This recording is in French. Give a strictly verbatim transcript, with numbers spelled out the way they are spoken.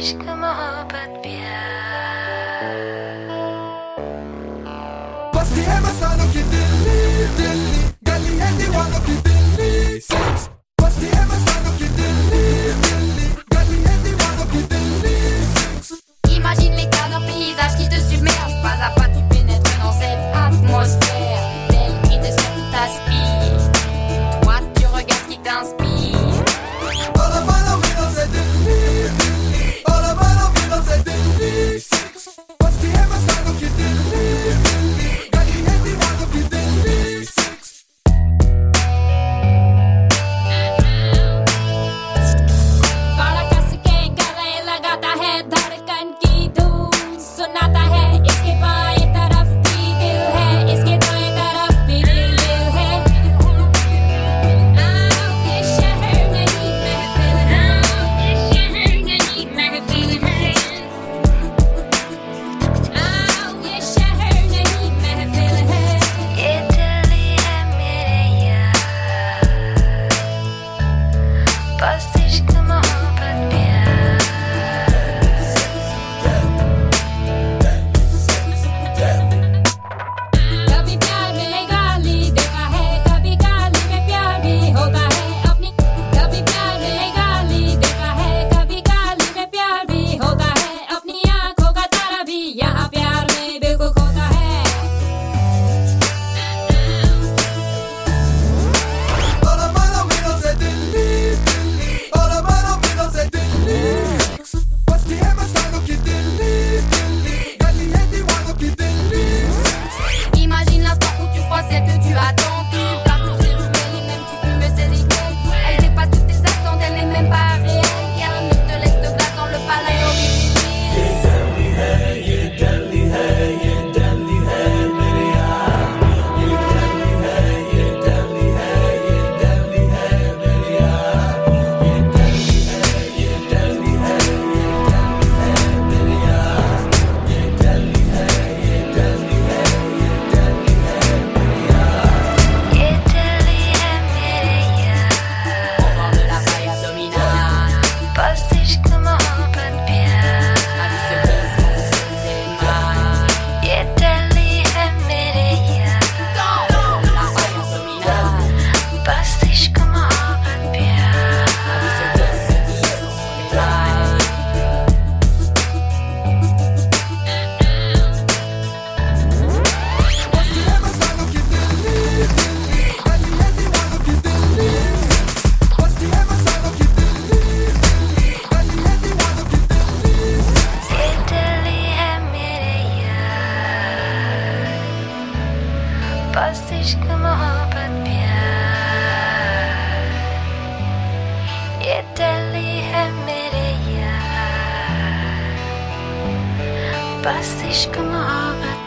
इश्क मोहब्बत प्यार बस्ती है मस्तानों की दिल्ली दिल्ली गली है दीवानों की दिल्ली सेक्स बस्ती है मस्तानों की दिल्ली दिल्ली गली है दीवानों की Delhi six Imagine l'écart d'un paysage qui te submerge. Pas à pas tu pénètres dans cette atmosphère. Tel cri de ce qui t'aspire. Toi tu regardes ce qui t'inspire. All I wanna be dans cette Delhi Delhi All I wanna be dans cette Delhi six बस्ती है मस्तानों की दिल्ली दिल्ली गली है दीवानों की दिल्ली सेक्स काला कस के गले लगाता है धड़कन की धूम सुनाता है इसके बाएं तरफ भी दिल है इसके दाएं तरफ भी दिल दिल है आओ ये शहर नहीं महफिल है ये शहर नहीं महफिल है आओ ये शहर नहीं महफिल है ये दिल्ली है मेरे यार बस इश्क मोहब्बत प्यार कभी प्यार में गाली देता है कभी गाली में प्यार भी होता है अपनी कभी प्यार में गाली देता है कभी गाली में प्यार भी होता है अपनी आंखों का तारा भी यहाँ प्यार में बिल्कुल खोता है All I wanna be dans cette Delhi Delhi All I wanna be dans cette Delhi six बस्ती है मस्तानों की दिल्ली दिल्ली गली है दीवानों की Delhi six Imagine l'instant où tu crois celle que tu attends tout partout sur elle et même tu peux me saisir qu'elle elle dépasse toutes tes attentes elle n'est même pas réelle car elle ne te laisse de glace dans le palais au ये दिल्ली है मेरे यार au bord de la faille abdominale बस इश्क मोहब्बत प्यार ma vie se glisse sous ses mains ये दिल्ली है मेरे यार dans de la faille abdominale बस इश्क मोहब्बत प्यार ma vie se glisse sous ses mains बस्ती है मस्तानों की दिल्ली दिल्ली गली है दीवानों की दिल्ली सेक्स बस्ती है मस्तानों की दिल्ली दिल्ली गली है दीवानों की दिल्ली सेक्स ये दिल्ली है मेरे यार बस इश्क मोहब्बत प्यार ये दिल्ली है मेरे यार बस इश्क मोहब्बत